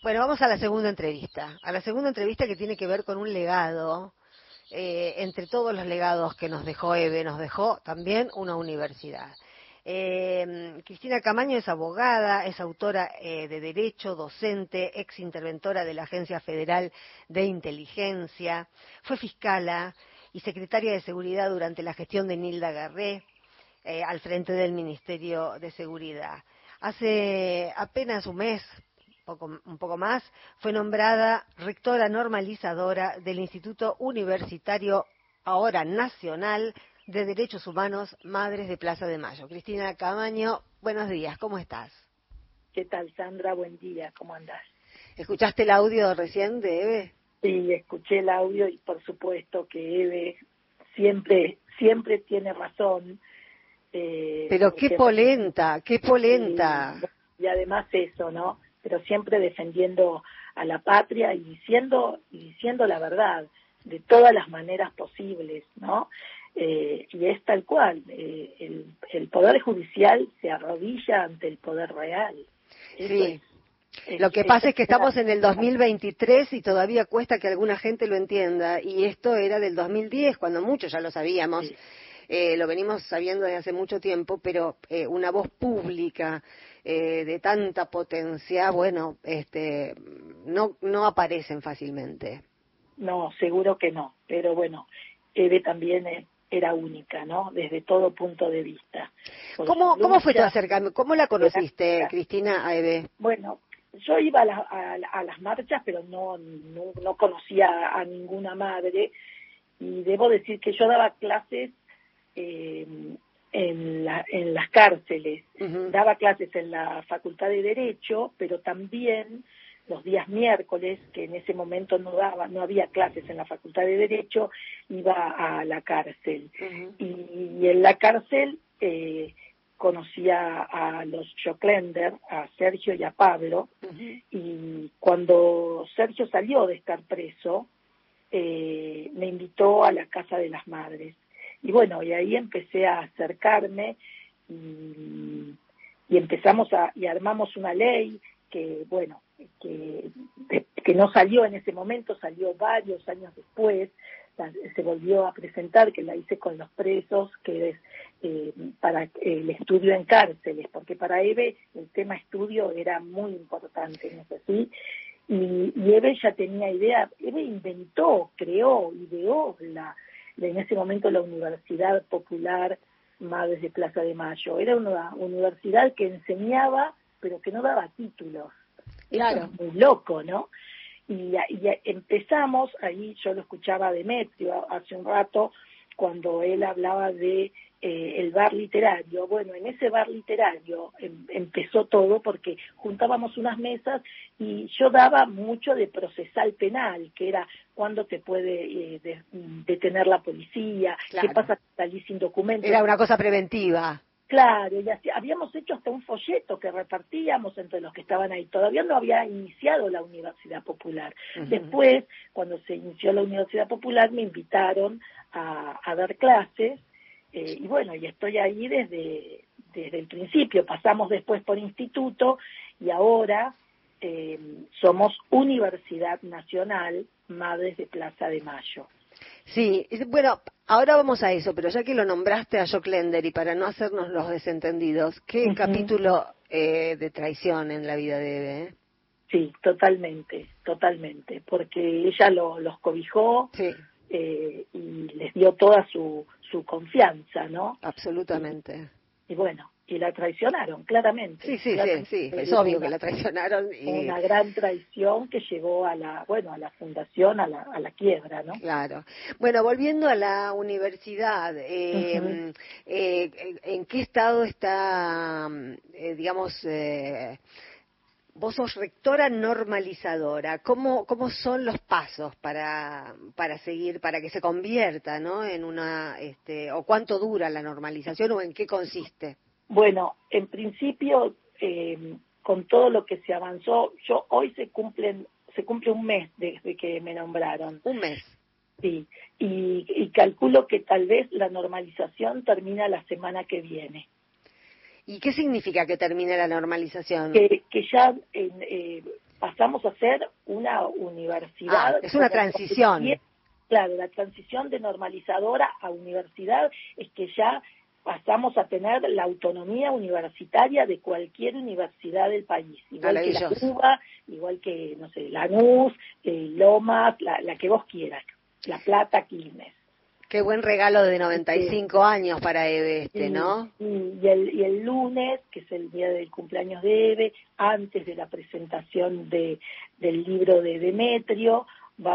Bueno, vamos a la segunda entrevista. A la segunda entrevista que tiene que ver con un legado. Entre todos los legados que nos dejó Eve, nos dejó también una universidad. Cristina Camaño es abogada, es autora de Derecho, docente, ex interventora de la Agencia Federal de Inteligencia, fue fiscala y secretaria de Seguridad durante la gestión de Nilda Garré al frente del Ministerio de Seguridad. Hace apenas un mes, un poco más, fue nombrada rectora normalizadora del Instituto Universitario, ahora Nacional, de Derechos Humanos, Madres de Plaza de Mayo. Cristina Camaño, buenos días, ¿cómo estás? ¿Qué tal, Sandra? Buen día, ¿cómo andás? ¿Escuchaste el audio recién de Eve? Sí, escuché el audio y por supuesto que Eve siempre tiene razón. Pero qué polenta, qué polenta. Y además eso, ¿no? Pero siempre defendiendo a la patria y diciendo la verdad de todas las maneras posibles, ¿no? Y es tal cual, el Poder Judicial se arrodilla ante el Poder Real. Eso sí. Lo que pasa es que estamos en el 2023 y todavía cuesta que alguna gente lo entienda, y esto era del 2010, cuando muchos ya lo sabíamos. Sí. Lo venimos sabiendo desde hace mucho tiempo, pero una voz pública de tanta potencia, bueno, no aparecen fácilmente. No, seguro que no, pero bueno, Eve también era única, ¿no? Desde todo punto de vista. ¿Cómo fue tu acercamiento? ¿Cómo la conociste, Cristina, a Eve? Bueno, yo iba a las marchas, pero no conocía a ninguna madre, y debo decir que yo daba clases en las cárceles. Uh-huh. Daba clases en la Facultad de Derecho, pero también los días miércoles, que en ese momento no había clases en la Facultad de Derecho, iba a la cárcel. Uh-huh. Y en la cárcel conocía a los Joclender, a Sergio y a Pablo. Uh-huh. Y cuando Sergio salió de estar preso, me invitó a la Casa de las Madres. Y bueno, y ahí empecé a acercarme y armamos una ley que, bueno, que no salió en ese momento, salió varios años después, se volvió a presentar, que la hice con los presos, que es para el estudio en cárceles, porque para Eve el tema estudio era muy importante, ¿no es así? Y Eve ya tenía idea, Eve inventó, creó, ideó en ese momento la Universidad Popular Madres de Plaza de Mayo. Era una universidad que enseñaba, pero que no daba títulos. Claro. Eso es muy loco, ¿no? Y empezamos, ahí yo lo escuchaba a Demetrio hace un rato, cuando él hablaba de el bar literario. Bueno, en ese bar literario empezó todo, porque juntábamos unas mesas y yo daba mucho de procesal penal, que era cuándo te puede detener la policía, claro. ¿Qué pasa si salís sin documentos? Era una cosa preventiva. Claro, y así, habíamos hecho hasta un folleto que repartíamos entre los que estaban ahí. Todavía no había iniciado la Universidad Popular. Uh-huh. Después, cuando se inició la Universidad Popular, me invitaron a dar clases, y bueno, y estoy ahí desde el principio. Pasamos después por instituto y ahora somos Universidad Nacional Madres de Plaza de Mayo. Sí, bueno, ahora vamos a eso, pero ya que lo nombraste a Joclender, y para no hacernos los desentendidos, ¿qué uh-huh. capítulo de traición en la vida de Eve? Sí, totalmente, porque ella los cobijó, sí. Y les dio toda su confianza, ¿no? Absolutamente. Y bueno, y la traicionaron, claramente. Sí, es obvio que la traicionaron. Una gran traición que llegó a la fundación, a la quiebra, ¿no? Claro. Bueno, volviendo a la universidad, uh-huh. ¿En qué estado está, vos sos rectora normalizadora? ¿Cómo son los pasos para seguir, para que se convierta, ¿no? En una, o cuánto dura la normalización, o en qué consiste? Bueno, en principio, con todo lo que se avanzó, hoy se cumple un mes desde que me nombraron. Un mes. Sí, y calculo que tal vez la normalización termina la semana que viene. ¿Y qué significa que termine la normalización? Que ya pasamos a ser una universidad. Es una transición. Claro, la transición de normalizadora a universidad es que ya pasamos a tener la autonomía universitaria de cualquier universidad del país, igual que la UBA, igual que, no sé, Lanús, Lomas, la que vos quieras, La Plata, Quilmes. Qué buen regalo de 95 años para Eve ¿no? Y el lunes, que es el día del cumpleaños de Eve, antes de la presentación del libro de Demetrio,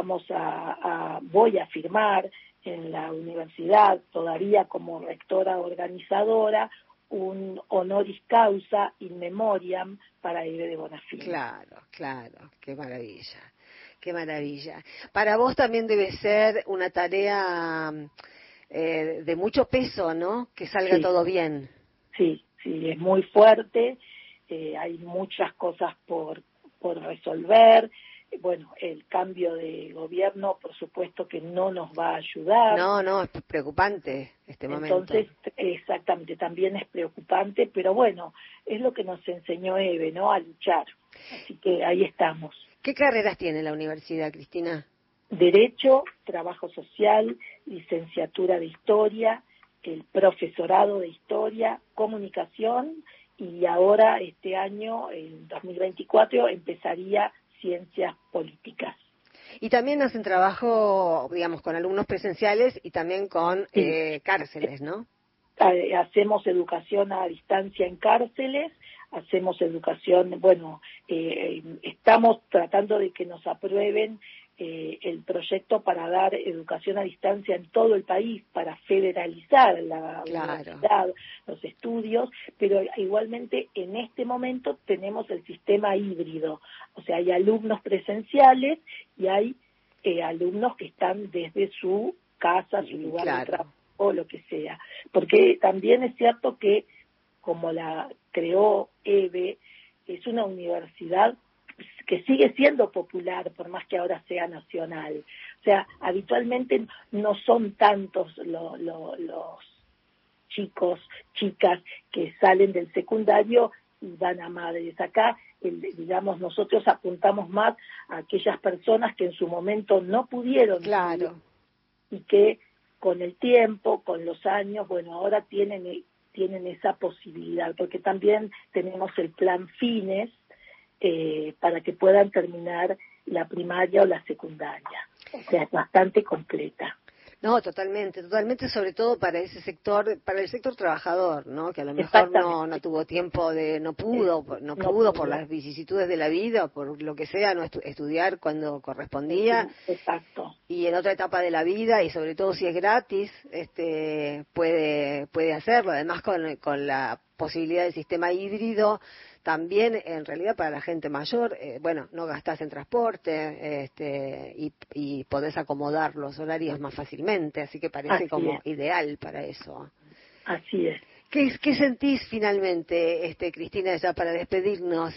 voy a firmar en la universidad, todavía como rectora organizadora, un honoris causa in memoriam para Eve de Bonafini. Claro, qué maravilla. Qué maravilla. Para vos también debe ser una tarea de mucho peso, ¿no? Que salga todo bien. Sí, es muy fuerte. Hay muchas cosas por resolver. Bueno, el cambio de gobierno, por supuesto que no nos va a ayudar. No, es preocupante este momento. Entonces, exactamente, también es preocupante, pero bueno, es lo que nos enseñó Eve, ¿no? A luchar. Así que ahí estamos. ¿Qué carreras tiene la universidad, Cristina? Derecho, Trabajo Social, Licenciatura de Historia, el Profesorado de Historia, Comunicación, y ahora este año, en 2024, empezaría Ciencias Políticas. Y también hacen trabajo, digamos, con alumnos presenciales y también con cárceles, ¿no? Hacemos educación a distancia en cárceles, hacemos educación, estamos tratando de que nos aprueben el proyecto para dar educación a distancia en todo el país, para federalizar la universidad, los estudios, pero igualmente en este momento tenemos el sistema híbrido, o sea, hay alumnos presenciales y hay alumnos que están desde su casa, su lugar de trabajo, o lo que sea, porque también es cierto que como la creó Eve, es una universidad que sigue siendo popular, por más que ahora sea nacional. O sea, habitualmente no son tantos los chicos, chicas que salen del secundario y van a madres. Acá, digamos, nosotros apuntamos más a aquellas personas que en su momento no pudieron estudiar y que con el tiempo, con los años, ahora tienen esa posibilidad, porque también tenemos el plan Fines para que puedan terminar la primaria o la secundaria. O sea, es bastante completa. No, totalmente, sobre todo para ese sector, para el sector trabajador, ¿no? Que a lo mejor no tuvo tiempo no pudo por las vicisitudes de la vida, o por lo que sea, no estudiar cuando correspondía. Exacto. Y en otra etapa de la vida, y sobre todo si es gratis, puede hacerlo. Además con la posibilidad del sistema híbrido, también en realidad para la gente mayor, no gastás en transporte y podés acomodar los horarios más fácilmente, así que parece ideal para eso. Así es. ¿Qué sentís finalmente, Cristina, ya para despedirnos?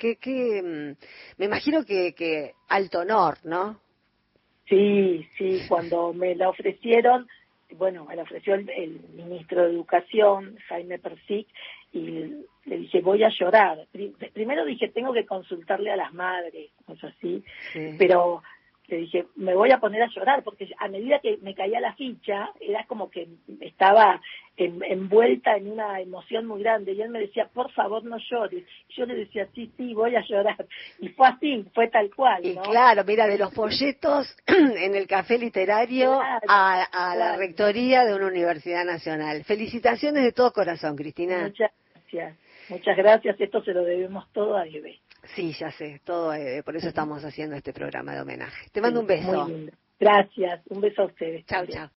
Me imagino que alto honor, ¿no? Sí, cuando me la ofrecieron, me la ofreció el ministro de Educación, Jaime Persic, y le dije, voy a llorar. Primero dije, tengo que consultarle a las madres, cosas así, pero le dije, me voy a poner a llorar, porque a medida que me caía la ficha, era como que estaba envuelta en una emoción muy grande, y él me decía, por favor, no llores. Y yo le decía, sí, voy a llorar. Y fue así, fue tal cual, ¿no? Y claro, mira, de los folletos en el café literario a la rectoría de una universidad nacional. Felicitaciones de todo corazón, Cristina. Muchas gracias. Esto se lo debemos todo a Eve. Sí, ya sé, todo a Eve. Por eso estamos haciendo este programa de homenaje. Te mando un beso. Muy lindo. Gracias. Un beso a ustedes. Chau, chau.